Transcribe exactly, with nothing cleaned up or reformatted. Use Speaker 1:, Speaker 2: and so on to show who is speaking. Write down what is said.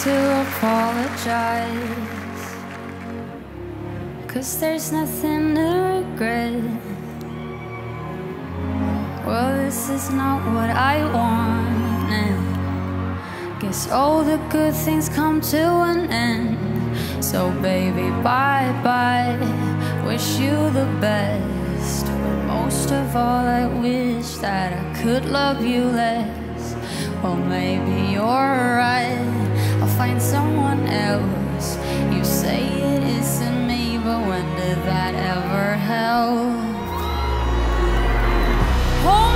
Speaker 1: to apologize, 'cause there's nothing to regret. Well, this is not what I wanted. Guess all the good things come to an end. So baby, bye-bye, wish you the best. But most of all, I wish that I could love you less. Well, maybe you're right, I'll find someone else. You say it isn't me, but when did that ever help? Oh,